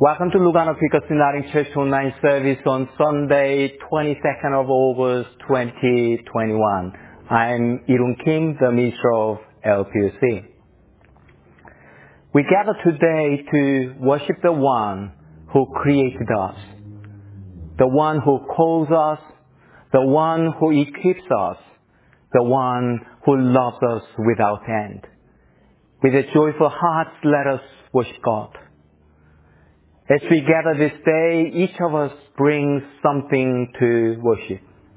Welcome to Lugano Picos Uniting Church online service on Sunday, 22nd of August, 2021. I'm Irun Kim, the Minister of LPUC. We gather today to worship the one who created us, the one who calls us, the one who equips us, the one who loves us without end. With a joyful heart, let us worship God. As we gather this day, each of us brings something to worship.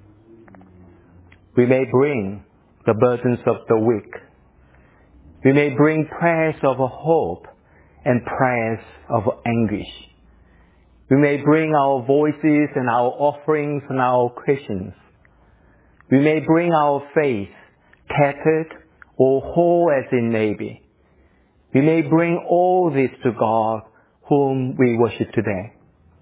We may bring the burdens of the weak. We may bring prayers of hope and prayers of anguish. We may bring our voices and our offerings and our questions. We may bring our faith, tattered or whole as it may be. We may bring all this to God, whom we worship today.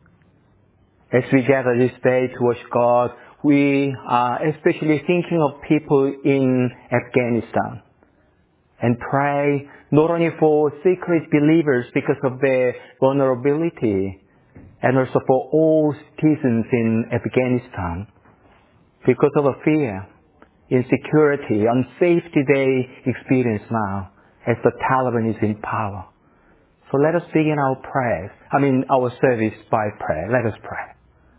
As we gather this day to worship God, we are especially thinking of people in Afghanistan and pray not only for secret believers because of their vulnerability, and also for all citizens in Afghanistan because of the fear, insecurity, and safety they experience now as the Taliban is in power. So let us begin our service by prayer. Let us pray.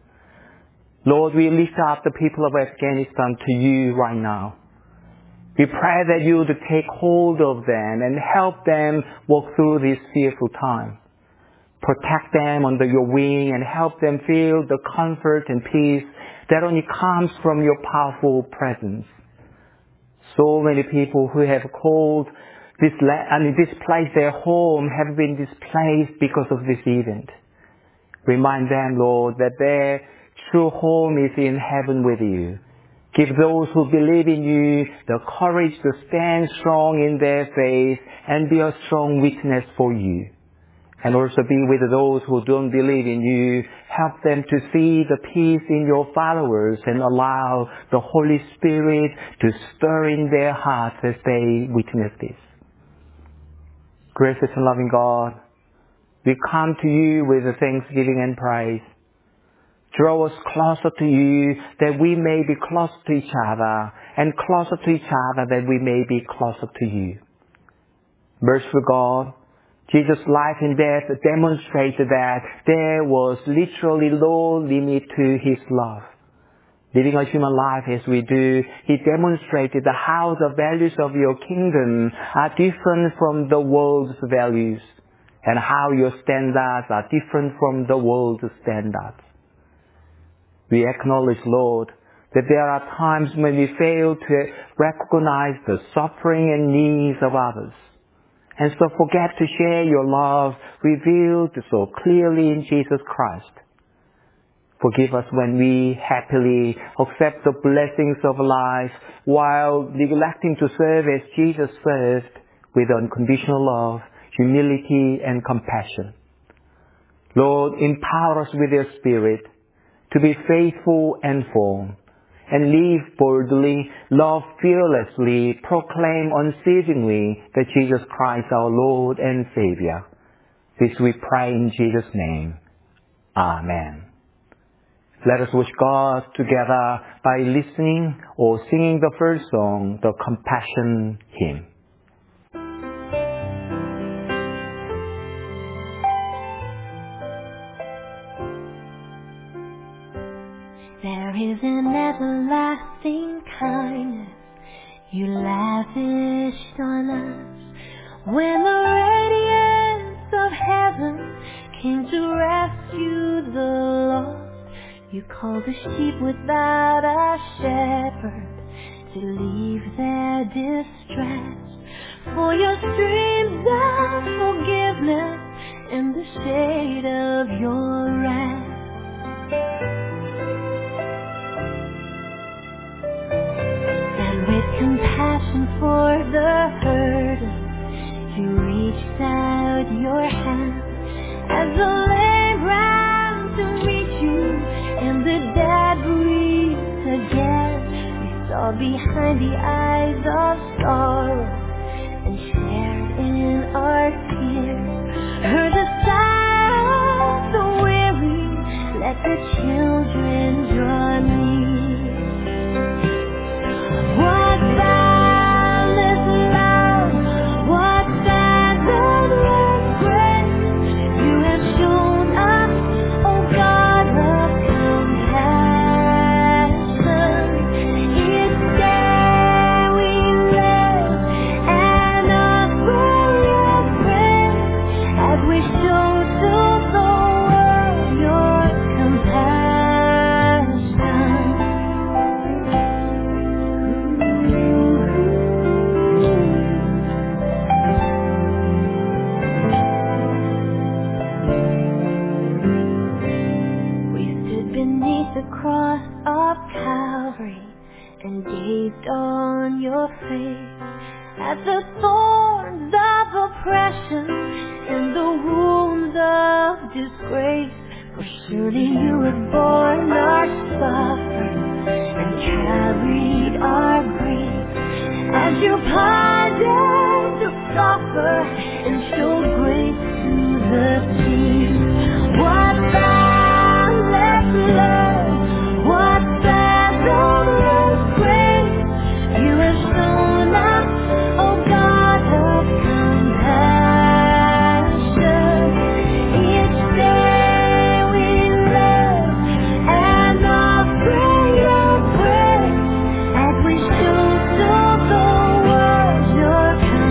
Lord, we lift up the people of Afghanistan to you right now. We pray that you would take hold of them and help them walk through this fearful time. Protect them under your wing and help them feel the comfort and peace that only comes from your powerful presence. So many people who have called this place their home have been displaced because of this event. Remind them, Lord, that their true home is in heaven with you. Give those who believe in you the courage to stand strong in their faith and be a strong witness for you. And also be with those who don't believe in you. Help them to see the peace in your followers and allow the Holy Spirit to stir in their hearts as they witness this. Gracious and loving God, we come to you with thanksgiving and praise. Draw us closer to you that we may be closer to each other, and closer to each other that we may be closer to you. Merciful God, Jesus' life and death demonstrated that there was literally no limit to his love. Living a human life as we do, he demonstrated how the values of your kingdom are different from the world's values, and how your standards are different from the world's standards. We acknowledge, Lord, that there are times when we fail to recognize the suffering and needs of others, and so forget to share your love revealed so clearly in Jesus Christ. Forgive us when we happily accept the blessings of life while neglecting to serve as Jesus served with unconditional love, humility, and compassion. Lord, empower us with your Spirit to be faithful and firm, and live boldly, love fearlessly, proclaim unceasingly that Jesus Christ our Lord and Savior. This we pray in Jesus' name. Amen. Let us worship God together by listening or singing the first song, the Compassion Hymn. There is an everlasting kindness you lavished on us when the radiance of heaven came to rescue the lost. You called the sheep without a shepherd to leave their distress, for your streams of forgiveness in the shade of your wrath. And with compassion for the hurting, you reached out your hand as the lamb ran to meet you, and the dead breathed again. We saw behind the eyes of sorrow and shared in our tears, heard the sound gazed on your face, at the thorns of oppression and the wounds of disgrace. For surely you have borne our suffering and carried our grief, as you pardoned the scoffer and showed grace to the thief. What boundless love, what fathomless grace you have shown us, O God of compassion. Each day we live and offering your praise, as we show to the world your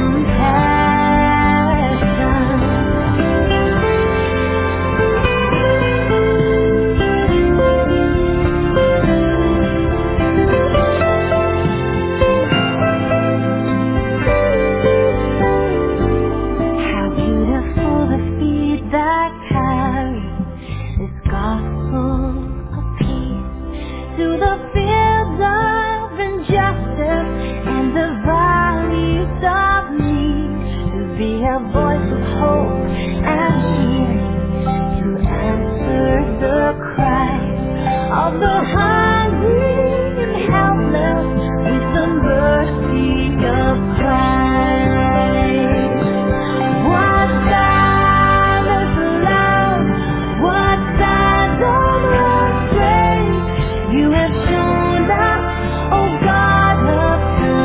How beautiful the feet that carry this gospel of peace to the fields of injustice and the valleys of need, to be a voice of hope and healing, to answer the cry of the hungry and helpless with the mercy of Christ. What boundless love, what fathomless grace you have shown us, O God of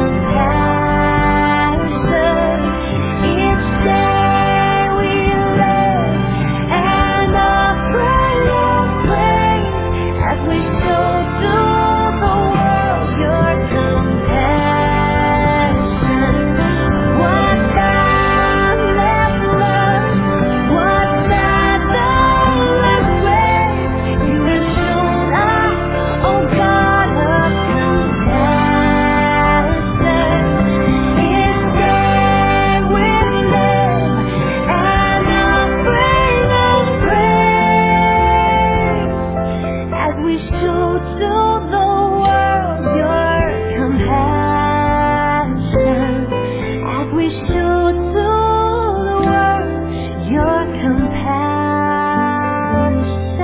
compassion. Each day we live and offer your praise, as we show to the world your compassion. What boundless love, what fathomless grace you have shown us, O God of compassion. Each day we live and offering your praise, as we show to the world your compassion, as we show to the world your compassion.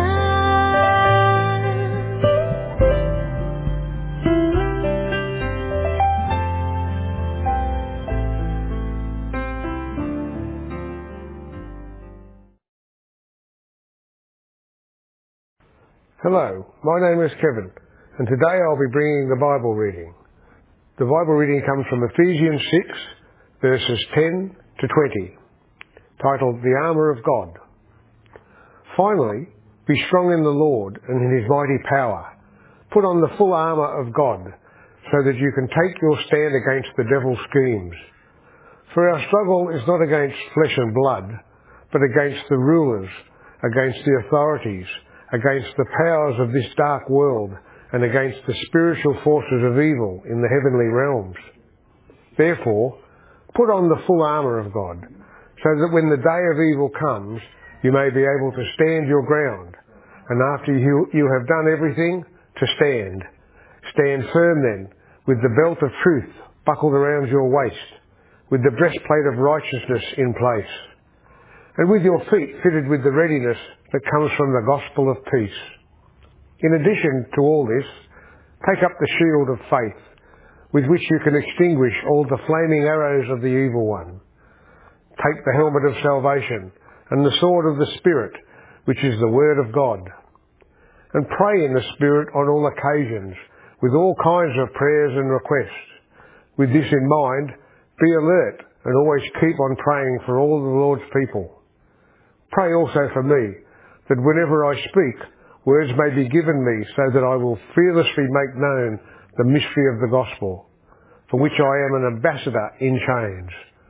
Hello, my name is Kevin, and today I'll be bringing the Bible reading. The Bible reading comes from Ephesians 6, verses 10 to 20, titled The Armour of God. Finally, be strong in the Lord and in his mighty power. Put on the full armour of God, so that you can take your stand against the devil's schemes. For our struggle is not against flesh and blood, but against the rulers, against the authorities, against the powers of this dark world, and against the spiritual forces of evil in the heavenly realms. Therefore, put on the full armour of God, so that when the day of evil comes, you may be able to stand your ground, and after you have done everything, to stand. Stand firm then, with the belt of truth buckled around your waist, with the breastplate of righteousness in place, and with your feet fitted with the readiness that comes from the gospel of peace. In addition to all this, take up the shield of faith, with which you can extinguish all the flaming arrows of the evil one. Take the helmet of salvation and the sword of the Spirit, which is the word of God. And pray in the Spirit on all occasions, with all kinds of prayers and requests. With this in mind, be alert and always keep on praying for all the Lord's people. Pray also for me, that whenever I speak, words may be given me, so that I will fearlessly make known the mystery of the gospel, for which I am an ambassador in chains.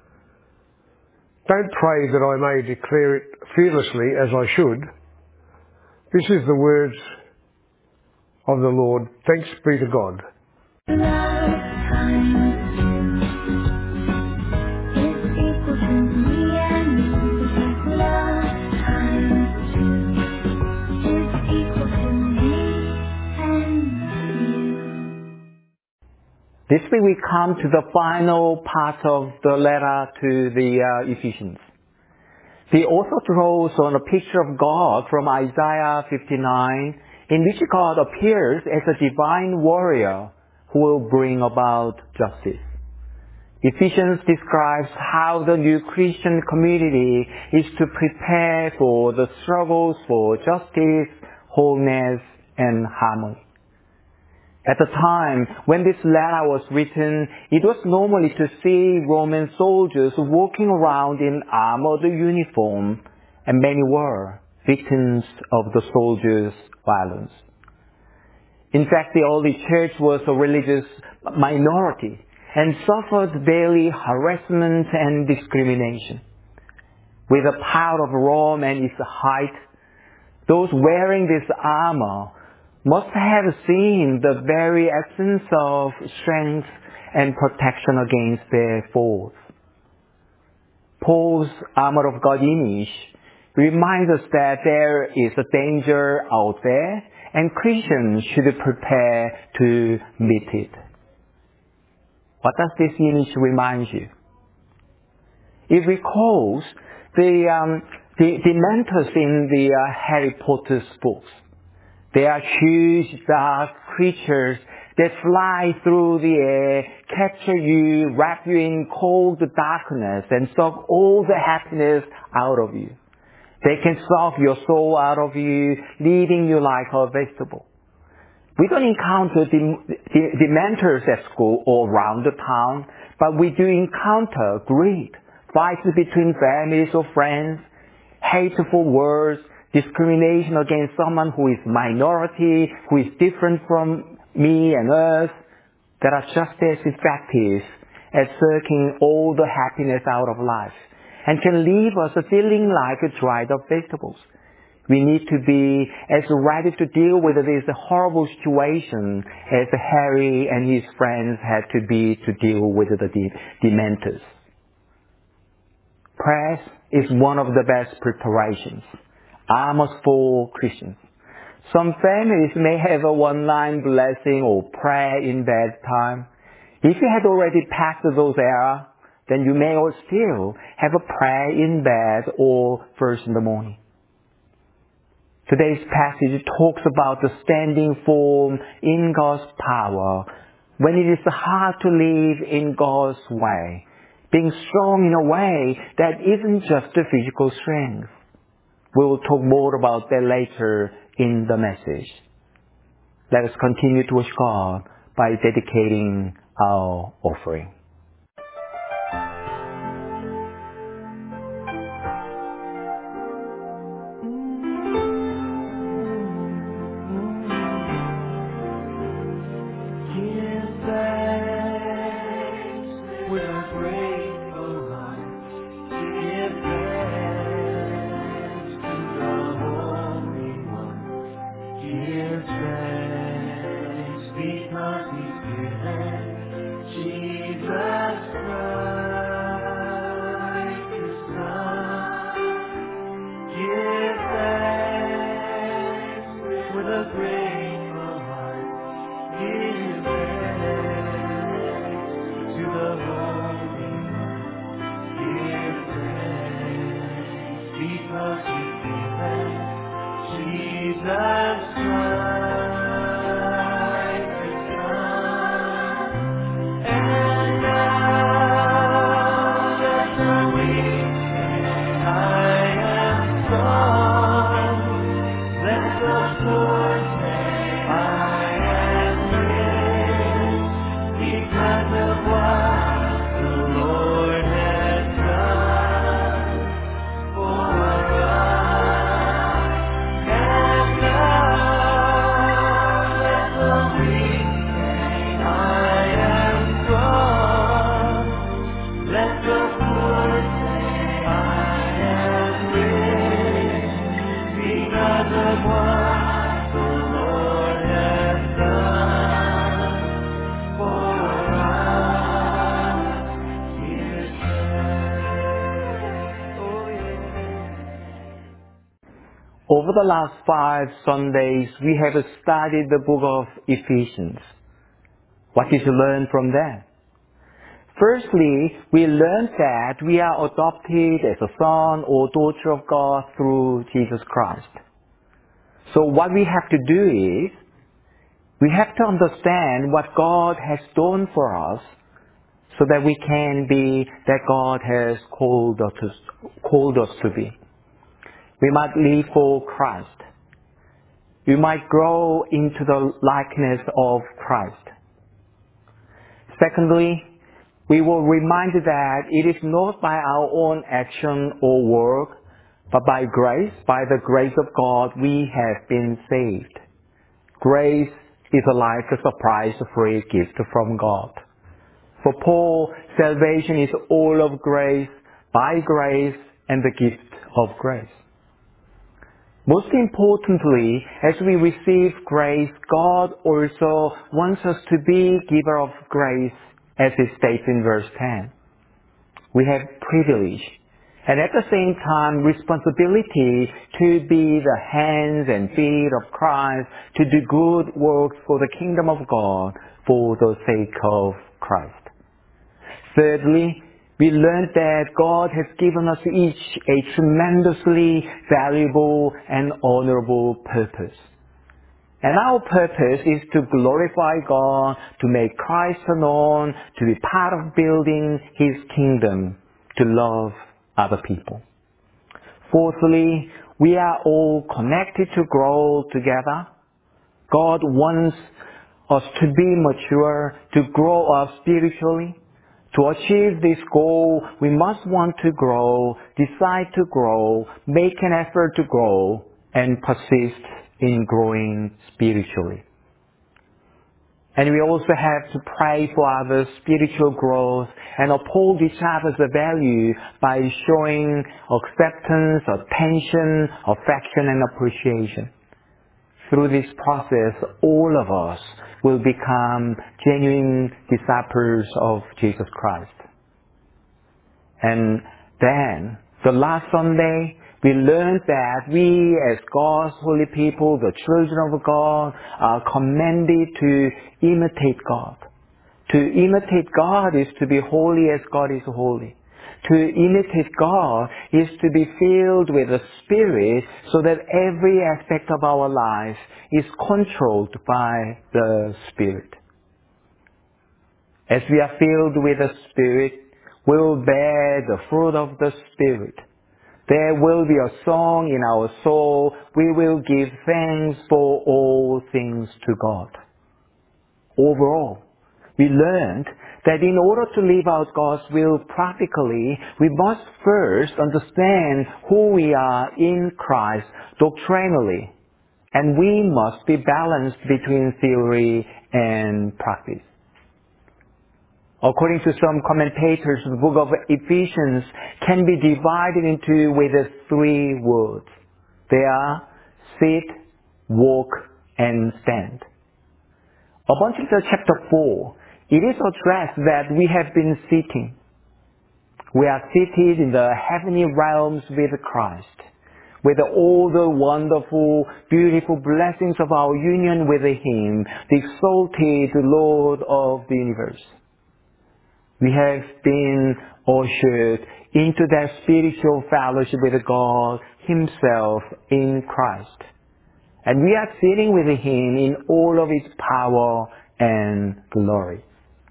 Don't pray that I may declare it fearlessly as I should. This is the words of the Lord. Thanks be to God. This week we come to the final part of the letter to the Ephesians. The author draws on a picture of God from Isaiah 59, in which God appears as a divine warrior who will bring about justice. Ephesians describes how the new Christian community is to prepare for the struggles for justice, wholeness, and harmony. At the time when this letter was written, it was normal to see Roman soldiers walking around in armored uniform, and many were victims of the soldiers' violence. In fact, the early church was a religious minority and suffered daily harassment and discrimination. With the power of Rome and its height, those wearing this armor must have seen the very essence of strength and protection against their foes. Paul's armor of God image reminds us that there is a danger out there and Christians should prepare to meet it. What does this image remind you? It recalls the Dementors in the Harry Potter's books. They are huge, dark creatures that fly through the air, capture you, wrap you in cold darkness, and suck all the happiness out of you. They can suck your soul out of you, leaving you like a vegetable. We don't encounter Dementors at school or around the town, but we do encounter greed, fights between families or friends, hateful words, discrimination against someone who is minority, who is different from me and us, that are just as effective at sucking all the happiness out of life and can leave us feeling like dried up vegetables. We need to be as ready to deal with this horrible situation as Harry and his friends had to be to deal with the Dementors. Prayer is one of the best preparations. Armors for Christians. Some families may have a one-line blessing or prayer in bedtime. If you had already passed those eras, then you may still have a prayer in bed or first in the morning. Today's passage talks about the standing firm in God's power when it is hard to live in God's way, being strong in a way that isn't just the physical strength. We will talk more about that later in the message. Let us continue to worship God by dedicating our offering. Over the last 5 Sundays, we have studied the book of Ephesians. What did you learn from them? Firstly, we learned that we are adopted as a son or daughter of God through Jesus Christ. So what we have to do is, we have to understand what God has done for us so that we can be that God has called us to be. We might live for Christ. We might grow into the likeness of Christ. Secondly, we were reminded that it is not by our own action or work, but by grace, by the grace of God, we have been saved. Grace is like a surprise free gift from God. For Paul, salvation is all of grace, by grace, and the gift of grace. Most importantly, as we receive grace, God also wants us to be giver of grace, as it states in verse 10. We have privilege, and at the same time responsibility to be the hands and feet of Christ, to do good works for the kingdom of God, for the sake of Christ. Thirdly, we learned that God has given us each a tremendously valuable and honorable purpose. And our purpose is to glorify God, to make Christ known, to be part of building His kingdom, to love other people. Fourthly, we are all connected to grow together. God wants us to be mature, to grow up spiritually. To achieve this goal, we must want to grow, decide to grow, make an effort to grow, and persist in growing spiritually. And we also have to pray for others' spiritual growth and uphold each other's value by showing acceptance, attention, affection, and appreciation. Through this process, all of us will become genuine disciples of Jesus Christ. And then, the last Sunday, we learned that we as God's holy people, the children of God, are commanded to imitate God. To imitate God is to be holy as God is holy. To imitate God is to be filled with the Spirit so that every aspect of our life is controlled by the Spirit. As we are filled with the Spirit, we will bear the fruit of the Spirit. There will be a song in our soul. We will give thanks for all things to God. Overall, we learned that in order to live out God's will practically, we must first understand who we are in Christ doctrinally, and we must be balanced between theory and practice. According to some commentators, the book of Ephesians can be divided into with 3 words. They are sit, walk, and stand. Up until chapter 4, it is addressed that we have been sitting. We are seated in the heavenly realms with Christ, with all the wonderful, beautiful blessings of our union with Him, the exalted Lord of the universe. We have been ushered into that spiritual fellowship with God Himself in Christ. And we are sitting with Him in all of His power and glory.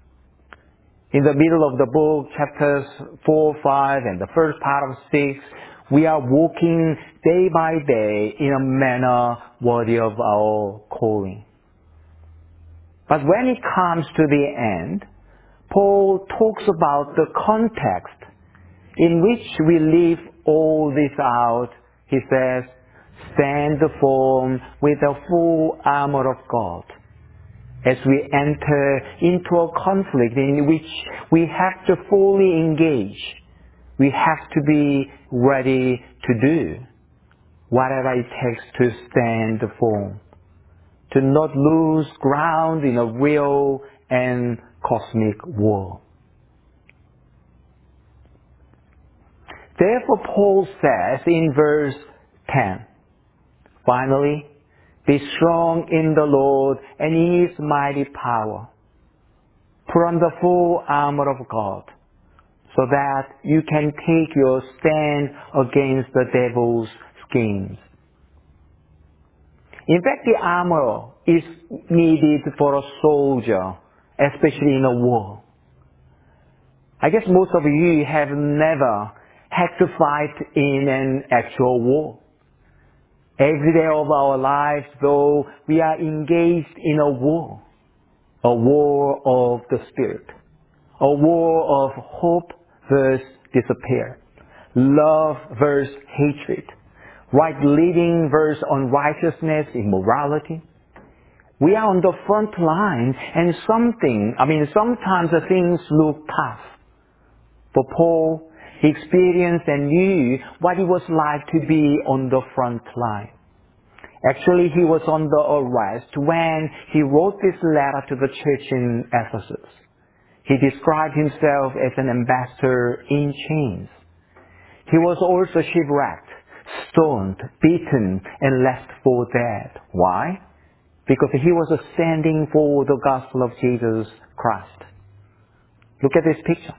In the middle of the book, chapters 4, 5, and the first part of 6, we are walking day by day in a manner worthy of our calling. But when it comes to the end, Paul talks about the context in which we live all this out. He says, stand firm with the full armor of God. As we enter into a conflict in which we have to fully engage, we have to be ready to do whatever it takes to stand firm, to not lose ground in a real and cosmic war. Therefore, Paul says in verse 10, finally, be strong in the Lord and in His mighty power. Put on the full armor of God so that you can take your stand against the devil's schemes. In fact, the armor is needed for a soldier, especially in a war. I guess most of you have never had to fight in an actual war. Every day of our lives, though, we are engaged in a war of the Spirit, a war of hope versus despair, love versus hatred, right living versus unrighteousness, immorality. We are on the front line, and sometimes the things look tough. For Paul, he experienced and knew what it was like to be on the front line. Actually, he was under arrest when he wrote this letter to the church in Ephesus. He described himself as an ambassador in chains. He was also shipwrecked, stoned, beaten, and left for dead. Why? Because he was standing for the gospel of Jesus Christ. Look at this picture.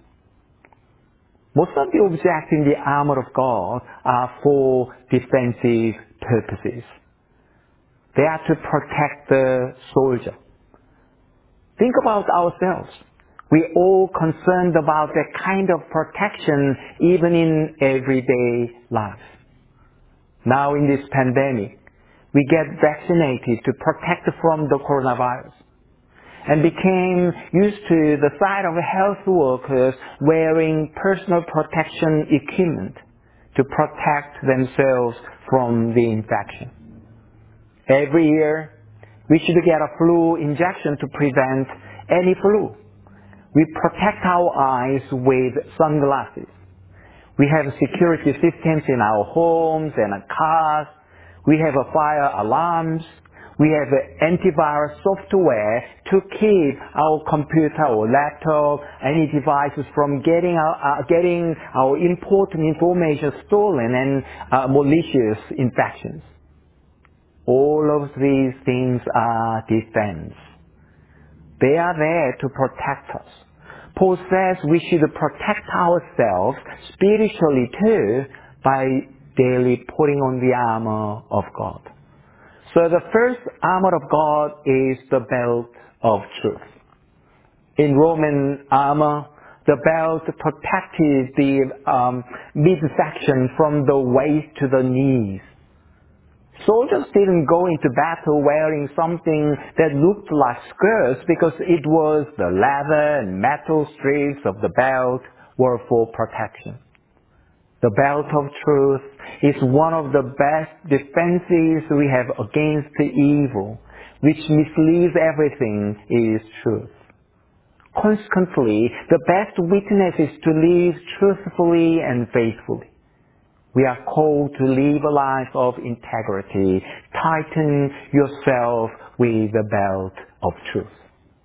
Most of the objects in the armor of God are for defensive purposes. They are to protect the soldier. Think about ourselves. We're all concerned about that kind of protection even in everyday life. Now in this pandemic, we get vaccinated to protect from the coronavirus and became used to the sight of health workers wearing personal protection equipment to protect themselves from the infection. Every year, we should get a flu injection to prevent any flu. We protect our eyes with sunglasses. We have security systems in our homes and cars. We have fire alarms. We have antivirus software to keep our computer or laptop, any devices from getting our important information stolen and malicious infections. All of these things are defense. They are there to protect us. Paul says we should protect ourselves spiritually too by daily putting on the armor of God. So the first armor of God is the belt of truth. In Roman armor, the belt protected the midsection from the waist to the knees. Soldiers didn't go into battle wearing something that looked like skirts because it was the leather and metal strips of the belt were for protection. The belt of truth is one of the best defenses we have against the evil, which misleads everything is truth. Consequently, the best witness is to live truthfully and faithfully. We are called to live a life of integrity. Tighten yourself with the belt of truth.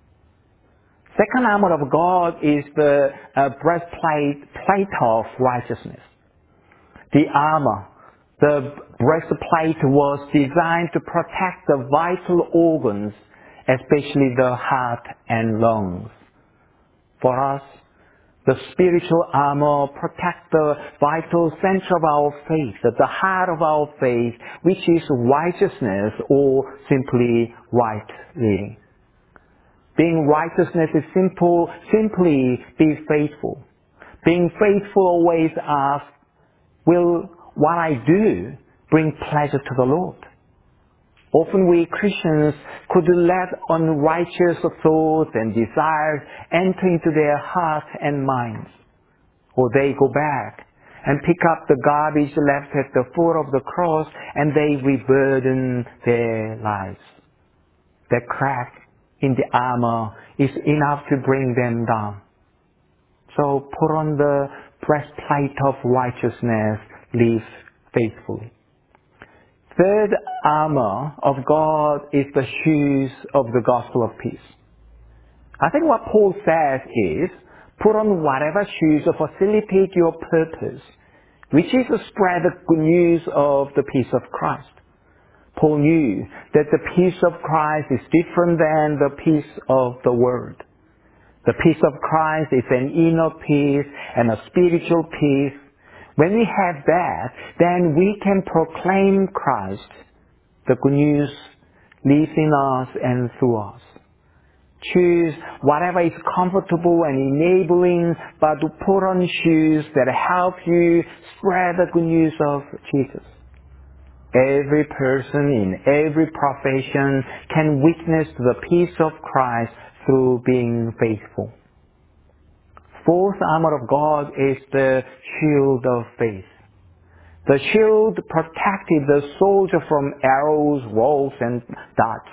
Second armor of God is the plate of righteousness. The armor, the breastplate was designed to protect the vital organs, especially the heart and lungs. For us, the spiritual armor protects the vital center of our faith, the heart of our faith, which is righteousness or simply right living. Being righteousness is simply be faithful. Being faithful always asks, will what I do bring pleasure to the Lord? Often we Christians could let unrighteous thoughts and desires enter into their hearts and minds. Or they go back and pick up the garbage left at the foot of the cross and they reburden their lives. The crack in the armor is enough to bring them down. So put on the breastplate of righteousness, live faithfully. Third armor of God is the shoes of the gospel of peace. I think what Paul says is, put on whatever shoes to facilitate your purpose, which is to spread the good news of the peace of Christ. Paul knew that the peace of Christ is different than the peace of the world. The peace of Christ is an inner peace and a spiritual peace. When we have that, then we can proclaim Christ. The good news lives in us and through us. Choose whatever is comfortable and enabling, but to put on shoes that help you spread the good news of Jesus. Every person in every profession can witness the peace of Christ through being faithful. Fourth armor of God is the shield of faith. The shield protected the soldier from arrows, walls, and darts.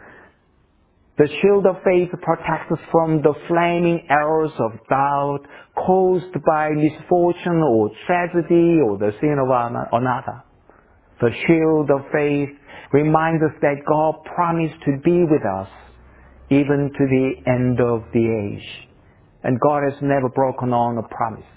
The shield of faith protects us from the flaming arrows of doubt caused by misfortune or tragedy or the sin of another. The shield of faith reminds us that God promised to be with us even to the end of the age. And God has never broken on a promise.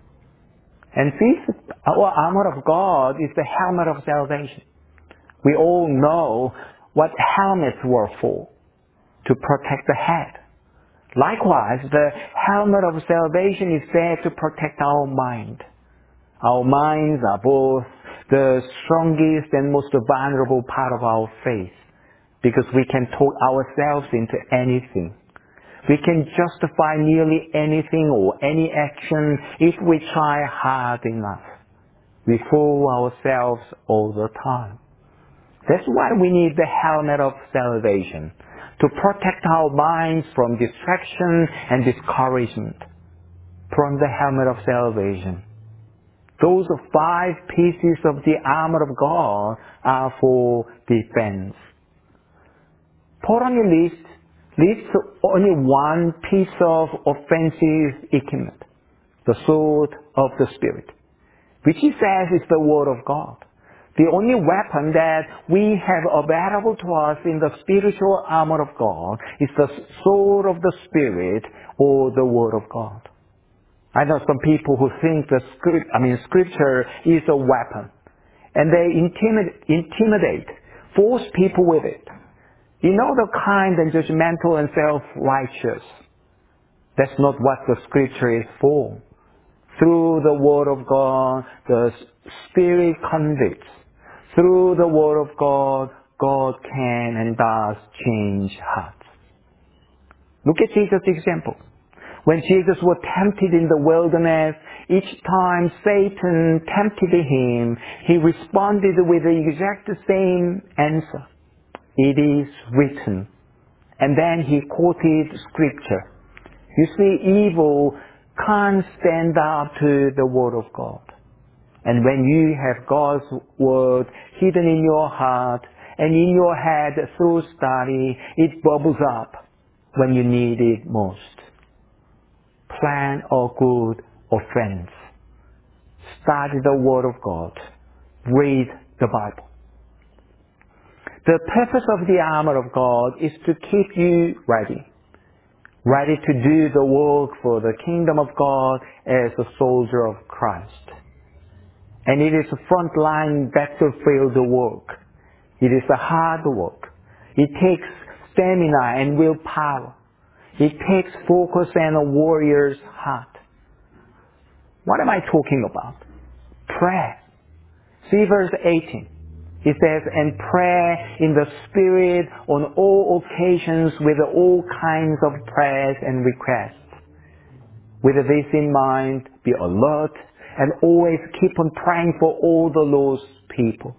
And fifth, our armor of God is the helmet of salvation. We all know what helmets were for, to protect the head. Likewise, the helmet of salvation is there to protect our mind. Our minds are both the strongest and most vulnerable part of our faith, because we can talk ourselves into anything. We can justify nearly anything or any action if we try hard enough. We fool ourselves all the time. That's why we need the helmet of salvation, to protect our minds from distraction and discouragement. From the helmet of salvation. Those 5 pieces of the armor of God are for defense. Put on your list only one piece of offensive equipment, the sword of the Spirit, which he says is the Word of God. The only weapon that we have available to us in the spiritual armor of God is the sword of the Spirit or the Word of God. I know some people who think the Scripture is a weapon, and they intimidate, force people with it. You know, the kind and judgmental and self-righteous. That's not what the Scripture is for. Through the Word of God, the Spirit convicts. Through the Word of God, God can and does change hearts. Look at Jesus' example. When Jesus was tempted in the wilderness, each time Satan tempted him, he responded with the exact same answer. It is written. And then he quoted Scripture. You see, evil can't stand up to the Word of God. And when you have God's Word hidden in your heart and in your head through study, it bubbles up when you need it most. Plan a good offense. Study the Word of God. Read the Bible. The purpose of the armor of God is to keep you ready to do the work for the kingdom of God as a soldier of Christ. And it is a frontline battlefield work. It is a hard work. It takes stamina and willpower. It takes focus and a warrior's heart. What am I talking about? Prayer. See verse 18. It says, and pray in the Spirit on all occasions with all kinds of prayers and requests. With this in mind, be alert and always keep on praying for all the lost people.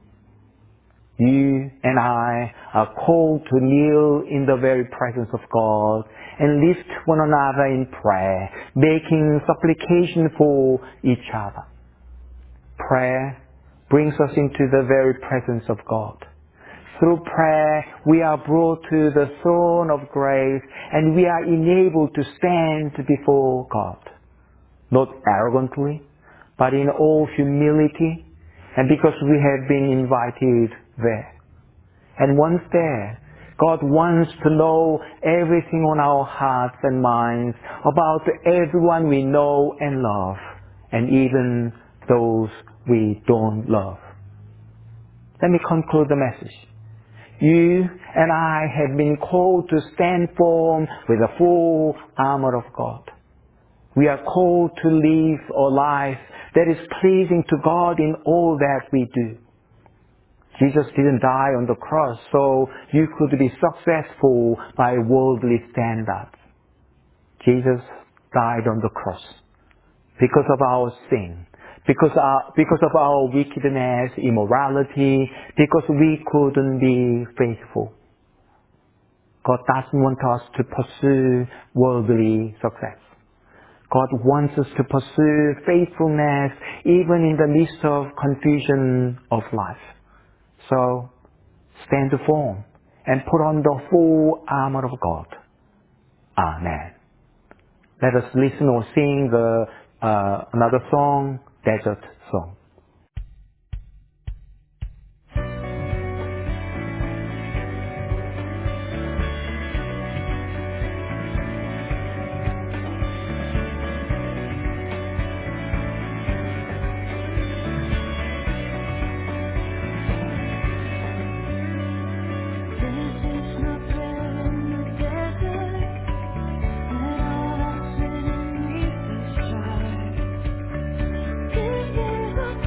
You and I are called to kneel in the very presence of God and lift one another in prayer, making supplication for each other. Prayer brings us into the very presence of God. Through prayer, we are brought to the throne of grace and we are enabled to stand before God. Not arrogantly, but in all humility, and because we have been invited there. And once there, God wants to know everything on our hearts and minds about everyone we know and love, and even those we don't love. Let me conclude the message. You and I have been called to stand firm with the full armor of God. We are called to live a life that is pleasing to God in all that we do. Jesus didn't die on the cross so you could be successful by worldly standards. Jesus died on the cross because of our sin, because of our wickedness, immorality, because we couldn't be faithful. God doesn't want us to pursue worldly success. God wants us to pursue faithfulness even in the midst of confusion of life. So, stand firm and put on the full armor of God. Amen. Let us listen or sing another song, Desert Song. This is a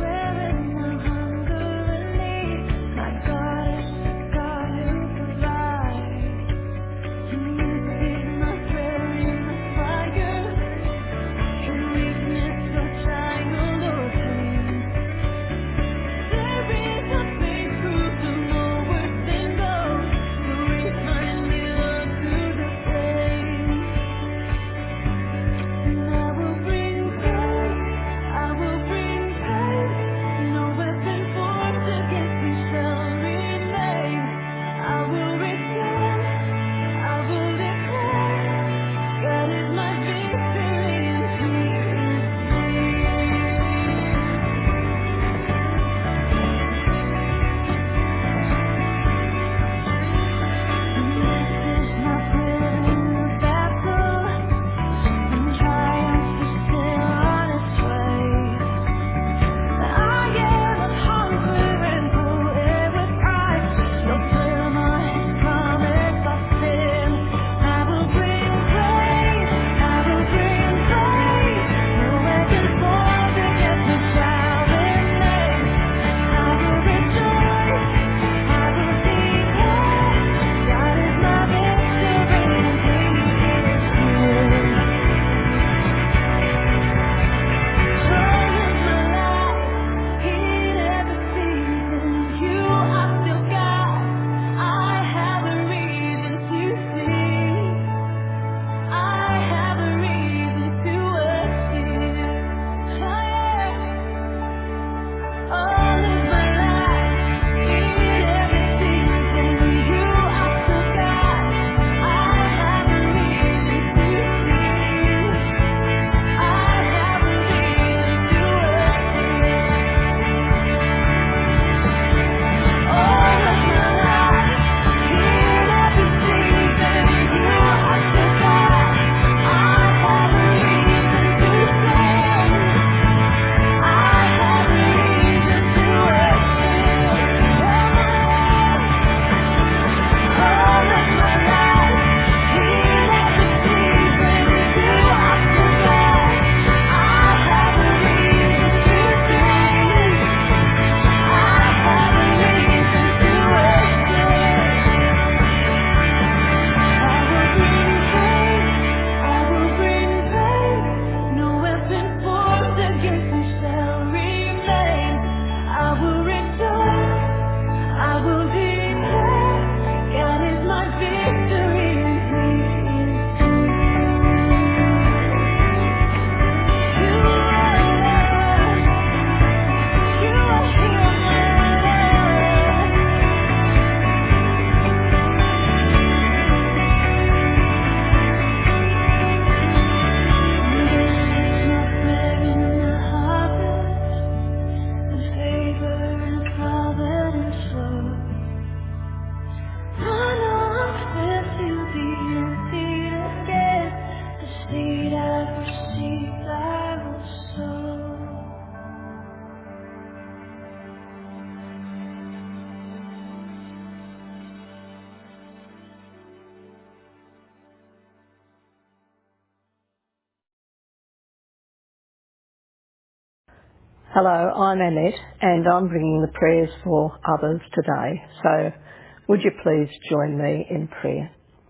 Hello, I'm Annette and I'm bringing the prayers for others today. So would you please join me in prayer?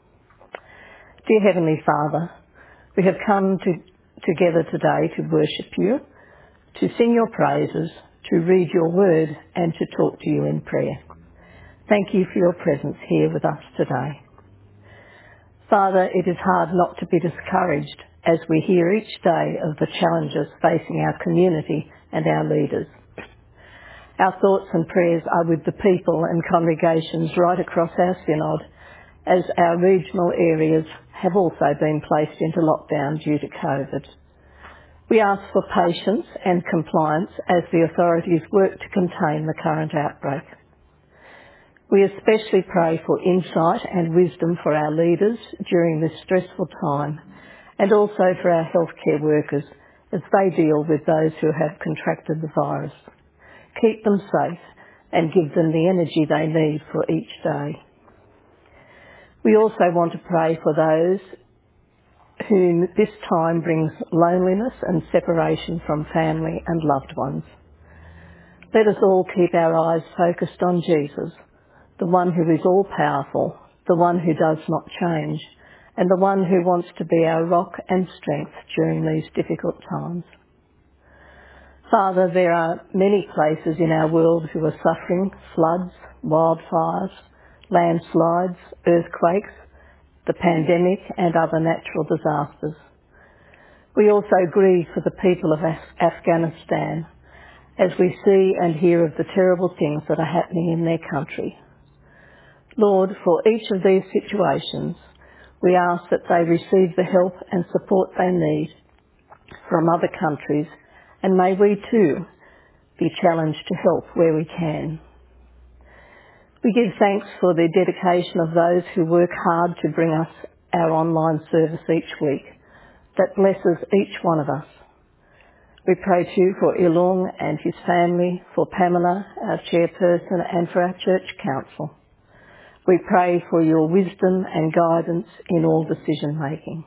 Dear Heavenly Father, we have come together today to worship you, to sing your praises, to read your word and to talk to you in prayer. Thank you for your presence here with us today. Father, it is hard not to be discouraged as we hear each day of the challenges facing our community and our leaders. Our thoughts and prayers are with the people and congregations right across our synod, as our regional areas have also been placed into lockdown due to COVID. We ask for patience and compliance as the authorities work to contain the current outbreak. We especially pray for insight and wisdom for our leaders during this stressful time, and also for our healthcare workers as they deal with those who have contracted the virus. Keep them safe and give them the energy they need for each day. We also want to pray for those whom this time brings loneliness and separation from family and loved ones. Let us all keep our eyes focused on Jesus, the one who is all-powerful, the one who does not change, and the one who wants to be our rock and strength during these difficult times. Father, there are many places in our world who are suffering floods, wildfires, landslides, earthquakes, the pandemic and other natural disasters. We also grieve for the people of Afghanistan as we see and hear of the terrible things that are happening in their country. Lord, for each of these situations, we ask that they receive the help and support they need from other countries, and may we too be challenged to help where we can. We give thanks for the dedication of those who work hard to bring us our online service each week that blesses each one of us. We pray too for Ilong and his family, for Pamela, our chairperson, and for our church council. We pray for your wisdom and guidance in all decision making.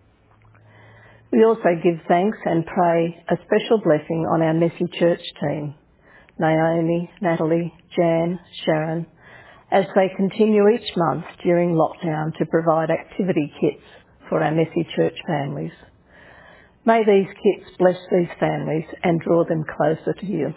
We also give thanks and pray a special blessing on our Messy Church team, Naomi, Natalie, Jan, Sharon, as they continue each month during lockdown to provide activity kits for our Messy Church families. May these kits bless these families and draw them closer to you.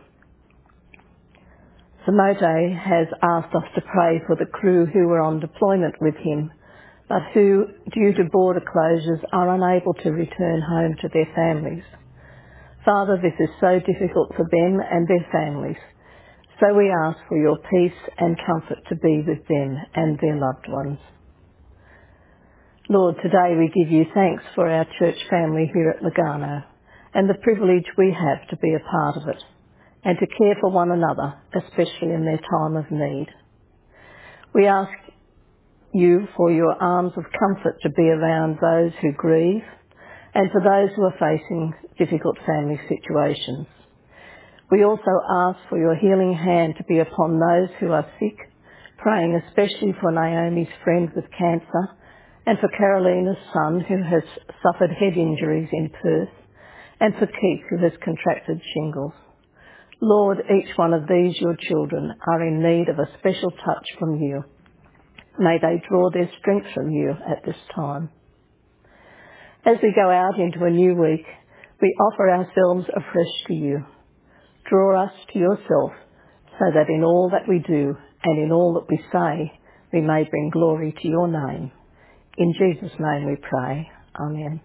Samote has asked us to pray for the crew who were on deployment with him, but who, due to border closures, are unable to return home to their families. Father, this is so difficult for them and their families, so we ask for your peace and comfort to be with them and their loved ones. Lord, today we give you thanks for our church family here at Lugano and the privilege we have to be a part of it and to care for one another, especially in their time of need. We ask you for your arms of comfort to be around those who grieve and for those who are facing difficult family situations. We also ask for your healing hand to be upon those who are sick, praying especially for Naomi's friend with cancer and for Carolina's son who has suffered head injuries in Perth, and for Keith who has contracted shingles. Lord, each one of these, your children, are in need of a special touch from you. May they draw their strength from you at this time. As we go out into a new week, we offer ourselves afresh to you. Draw us to yourself so that in all that we do and in all that we say, we may bring glory to your name. In Jesus' name we pray. Amen.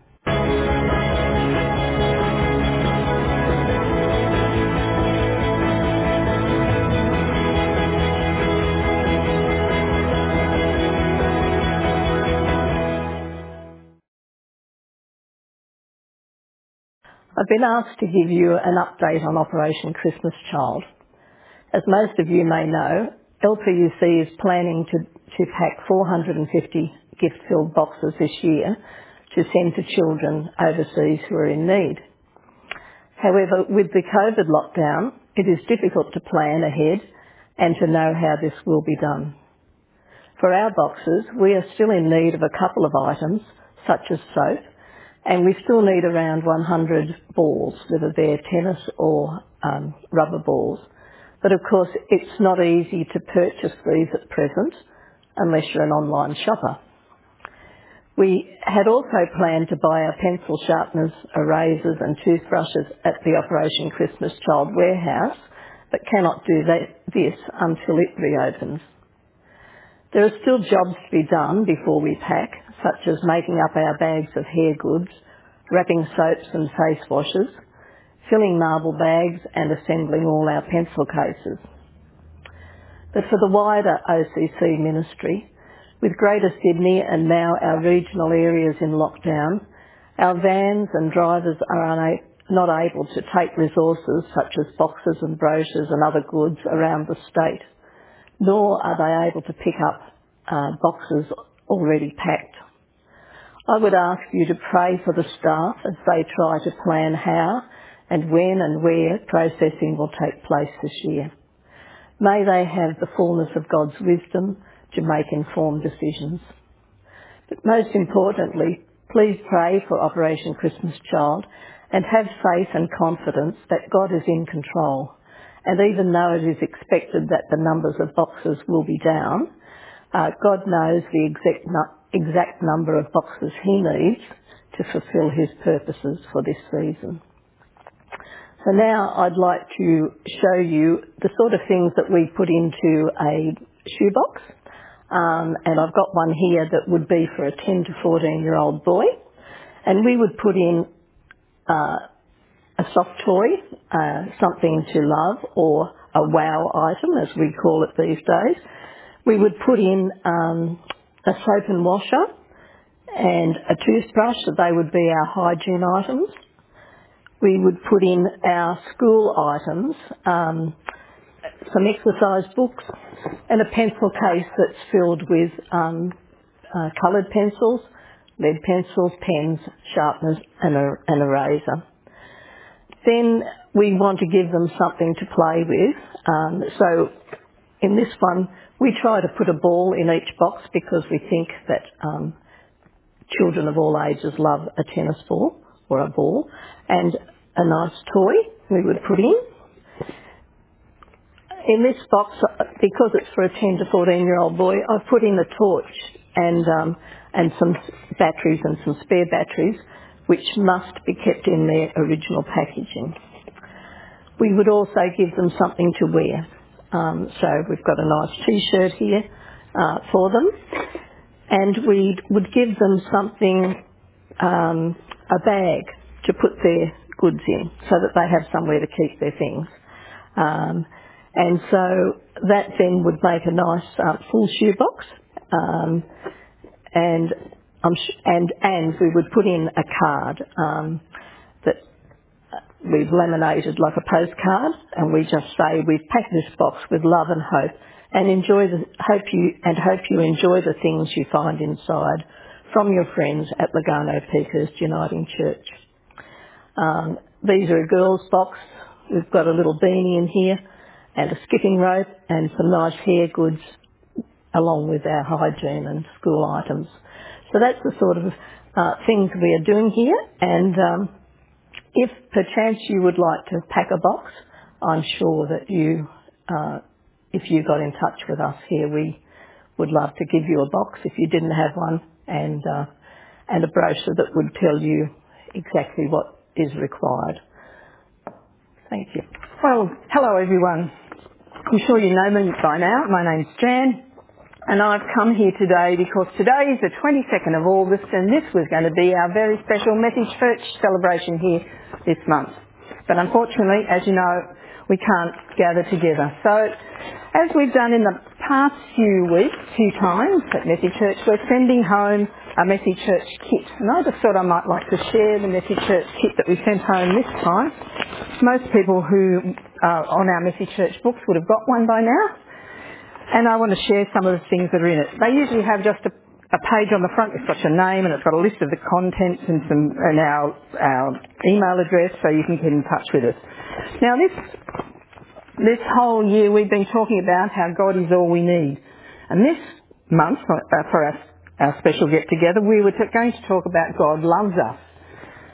I've been asked to give you an update on Operation Christmas Child. As most of you may know, LPUC is planning to pack 450 gift-filled boxes this year to send to children overseas who are in need. However, with the COVID lockdown, it is difficult to plan ahead and to know how this will be done. For our boxes, we are still in need of a couple of items, such as soap, And we still need around 100 balls, whether they're tennis or rubber balls. But of course, it's not easy to purchase these at present unless you're an online shopper. We had also planned to buy our pencil sharpeners, erasers and toothbrushes at the Operation Christmas Child warehouse, but cannot do this until it reopens. There are still jobs to be done before we pack, such as making up our bags of hair goods, wrapping soaps and face washes, filling marble bags and assembling all our pencil cases. But for the wider OCC ministry, with Greater Sydney and now our regional areas in lockdown, our vans and drivers are not able to take resources such as boxes and brochures and other goods around the state, nor are they able to pick up boxes already packed. I would ask you to pray for the staff as they try to plan how and when and where processing will take place this year. May they have the fullness of God's wisdom to make informed decisions. But most importantly, please pray for Operation Christmas Child and have faith and confidence that God is in control. And even though it is expected that the numbers of boxes will be down, God knows the exact number of boxes he needs to fulfil his purposes for this season. So now I'd like to show you the sort of things that we put into a shoebox. And I've got one here that would be for a 10 to 14-year-old boy. And we would put in a soft toy, something to love, or a wow item, as we call it these days. We would put in a soap and washer and a toothbrush, so they would be our hygiene items. We would put in our school items, some exercise books and a pencil case that's filled with coloured pencils, lead pencils, pens, sharpeners and an eraser. Then we want to give them something to play with. So in this one, we try to put a ball in each box because we think that children of all ages love a tennis ball or a ball, and a nice toy we would put in. In this box, because it's for a 10 to 14-year-old boy, I've put in a torch and some batteries and some spare batteries, which must be kept in their original packaging. We would also give them something to wear. So we've got a nice T-shirt here for them, and we would give them something, a bag to put their goods in, so that they have somewhere to keep their things. And so that then would make a nice full shoebox, and we would put in a card that we've laminated like a postcard, and we just say we've packed this box with love and hope, and hope you enjoy the things you find inside from your friends at Lugano Peakhurst Uniting Church. These are a girls' box. We've got a little beanie in here and a skipping rope and some nice hair goods along with our hygiene and school items. So that's the sort of things we are doing here, and if perchance you would like to pack a box, I'm sure that if you got in touch with us here, we would love to give you a box if you didn't have one, and a brochure that would tell you exactly what is required. Thank you. Well, hello everyone. I'm sure you know me by now. My name's Jan, and I've come here today because today is the 22nd of August, and this was going to be our very special Message Church celebration here this month. But unfortunately, as you know, we can't gather together. So, as we've done in the past few times at Message Church, we're sending home a Message Church kit. And I just thought I might like to share the Message Church kit that we sent home this time. Most people who are on our Message Church books would have got one by now. And I want to share some of the things that are in it. They usually have just a page on the front. It's got your name and it's got a list of the contents and our email address, so you can get in touch with us. Now this whole year we've been talking about how God is all we need. And this month, for our special get together, we were going to talk about God loves us.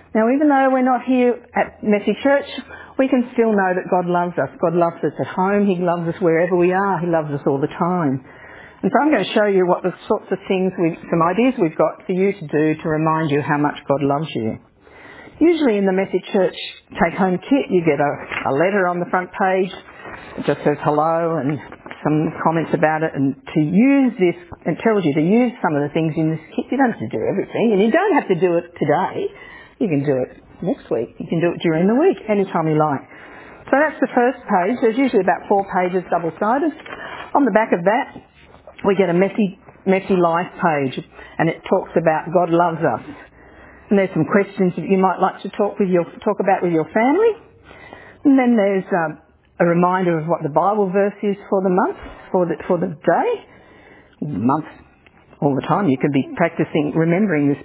Now, even though we're not here at Messy Church, we can still know that God loves us. God loves us at home. He loves us wherever we are. He loves us all the time. And so I'm going to show you what the sorts of things, some ideas we've got for you to do to remind you how much God loves you. Usually in the Messy Church take-home kit, you get a letter on the front page. It just says hello and some comments about it. And to use this, it tells you to use some of the things in this kit. You don't have to do everything, and you don't have to do it today. You can do it next week. You can do it during the week, anytime you like. So that's the first page. There's usually about 4 pages double-sided. On the back of that, we get a messy life page, and it talks about God loves us. And there's some questions that you might like to talk about with your family. And then there's a reminder of what the Bible verse is for the month, for the day, month. All the time you can be practicing remembering this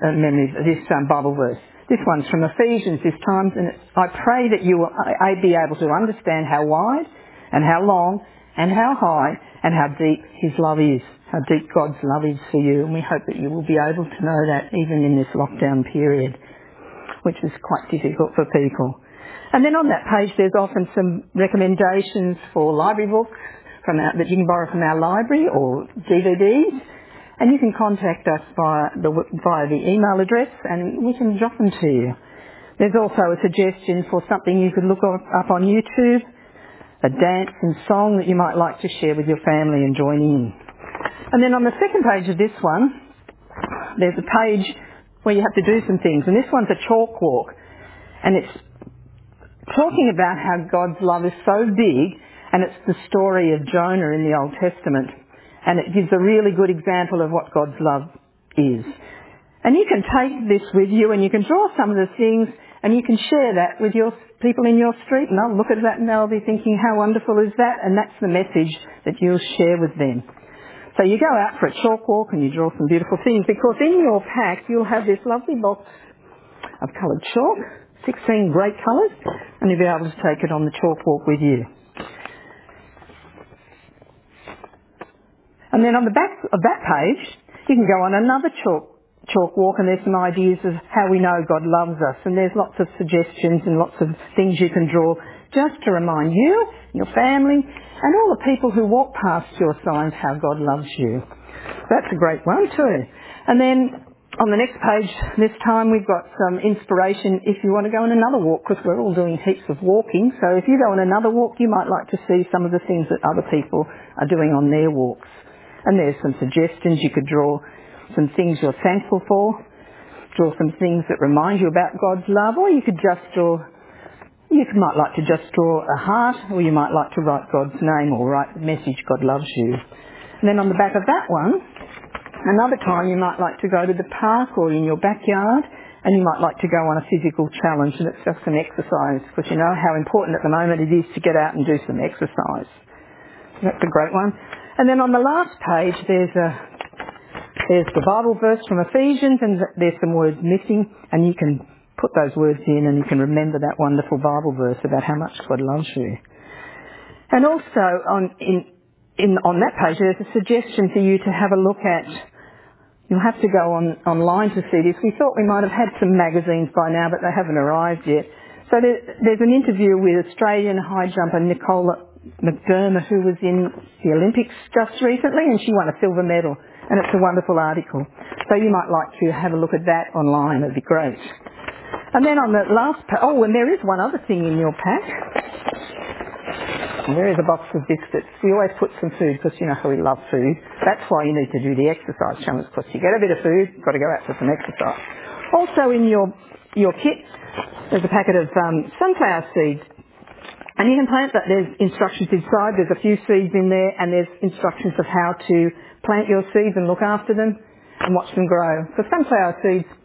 Bible verse. This one's from Ephesians this time, and I pray that you will be able to understand how wide and how long and how high and how deep His love is, how deep God's love is for you, and we hope that you will be able to know that even in this lockdown period, which is quite difficult for people. And then on that page there's often some recommendations for library books that you can borrow from our library or DVDs. And you can contact us via the email address and we can drop them to you. There's also a suggestion for something you could look up on YouTube, a dance and song that you might like to share with your family and join in. And then on the second page of this one, there's a page where you have to do some things. And this one's a chalk walk. And it's talking about how God's love is so big, and it's the story of Jonah in the Old Testament. And it gives a really good example of what God's love is. And you can take this with you and you can draw some of the things and you can share that with your people in your street, and they'll look at that and they'll be thinking, how wonderful is that? And that's the message that you'll share with them. So you go out for a chalk walk and you draw some beautiful things, because in your pack you'll have this lovely box of coloured chalk, 16 great colours, and you'll be able to take it on the chalk walk with you. And then on the back of that page, you can go on another chalk walk, and there's some ideas of how we know God loves us. And there's lots of suggestions and lots of things you can draw just to remind you, your family, and all the people who walk past your signs how God loves you. That's a great one too. And then on the next page this time we've got some inspiration if you want to go on another walk, because we're all doing heaps of walking. So if you go on another walk, you might like to see some of the things that other people are doing on their walks. And there's some suggestions. You could draw some things you're thankful for, draw some things that remind you about God's love, or you might like to just draw a heart, or you might like to write God's name or write the message, God loves you. And then on the back of that one, another time you might like to go to the park or in your backyard, and you might like to go on a physical challenge, and it's just some exercise, because you know how important at the moment it is to get out and do some exercise. That's a great one. And then on the last page there's the Bible verse from Ephesians, and there's some words missing, and you can put those words in and you can remember that wonderful Bible verse about how much God loves you. And also on that page there's a suggestion for you to have a look at. You'll have to go online to see this. We thought we might have had some magazines by now, but they haven't arrived yet. So there's an interview with Australian high jumper Nicola McDermott, who was in the Olympics just recently, and she won a silver medal, and it's a wonderful article. So you might like to have a look at that online. It'd be great. And then on the last and there is one other thing in your pack. And there is a box of biscuits. We always put some food, because you know how we love food. That's why you need to do the exercise challenge, because you get a bit of food, you've got to go out for some exercise. Also in your kit there's a packet of sunflower seeds. And you can plant that. There's instructions inside. There's a few seeds in there, and there's instructions of how to plant your seeds and look after them and watch them grow. So sunflowers,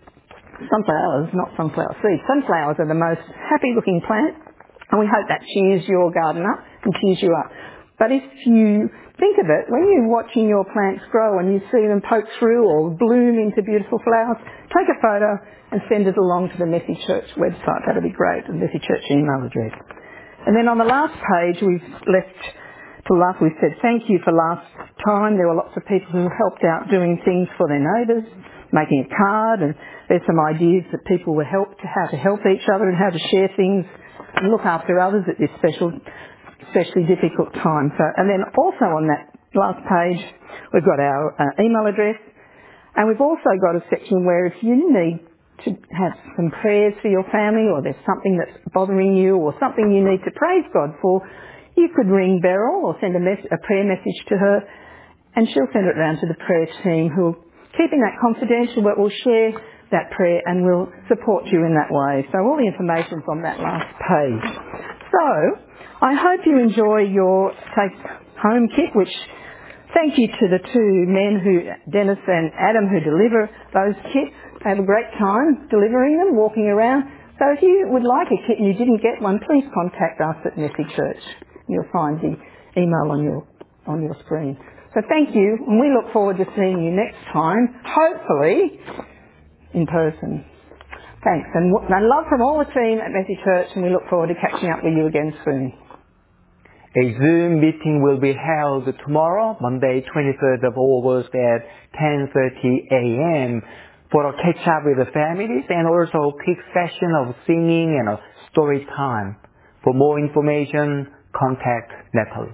not sunflower seeds. Sunflowers are the most happy-looking plant, and we hope that cheers your garden up and cheers you up. But if you think of it, when you're watching your plants grow and you see them poke through or bloom into beautiful flowers, take a photo and send it along to the Messy Church website. That'll be great, the Messy Church email address. And then on the last page, we've said thank you for last time. There were lots of people who helped out doing things for their neighbours, making a card, and there's some ideas that people were helped how to help each other and how to share things and look after others at this especially difficult time. So, and then also on that last page, we've got our email address, and we've also got a section where if you need to have some prayers for your family, or there's something that's bothering you, or something you need to praise God for, you could ring Beryl or send a prayer message to her, and she'll send it around to the prayer team, who are keeping that confidential, but will share that prayer and will support you in that way. So all the information's on that last page. So I hope you enjoy your take home kit, which thank you to the two men, Dennis and Adam, who deliver those kits. They have a great time delivering them, walking around. So if you would like a kit and you didn't get one, please contact us at Mercy Church. You'll find the email on your screen. So thank you, and we look forward to seeing you next time, hopefully in person. Thanks, and love from all the team at Mercy Church, and we look forward to catching up with you again soon. A Zoom meeting will be held tomorrow, Monday, 23rd of August at 10:30 a.m. for a catch-up with the families, and also a quick session of singing and a story time. For more information, contact Natalie.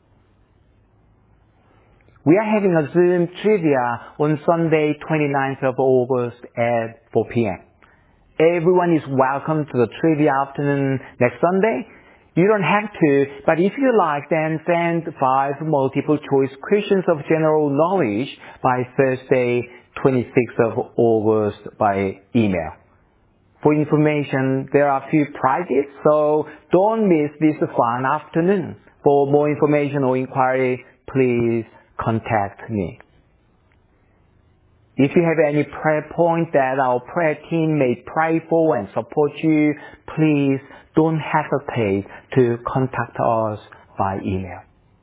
We are having a Zoom trivia on Sunday, 29th of August at 4 p.m. Everyone is welcome to the trivia afternoon next Sunday. You don't have to, but if you like, then send 5 multiple choice questions of general knowledge by Thursday, 26th of August by email. For information, there are a few prizes, so don't miss this fun afternoon. For more information or inquiry, please contact me. If you have any prayer point that our prayer team may pray for and support you, please don't hesitate to contact us by email.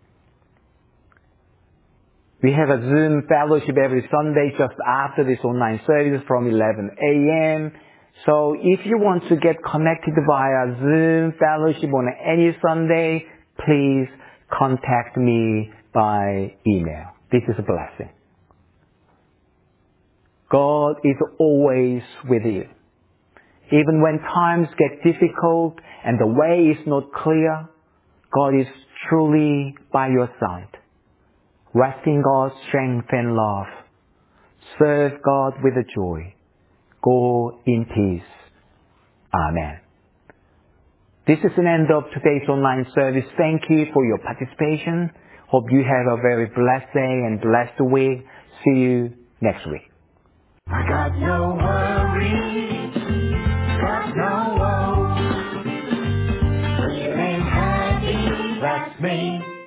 We have a Zoom fellowship every Sunday just after this online service from 11 a.m. So if you want to get connected via Zoom fellowship on any Sunday, please contact me by email. This is a blessing. God is always with you. Even when times get difficult and the way is not clear, God is truly by your side. Rest in God's strength and love. Serve God with joy. Go in peace. Amen. This is the end of today's online service. Thank you for your participation. Hope you have a very blessed day and blessed week. See you next week. I got no worries, got no woes. Feeling happy, that's me.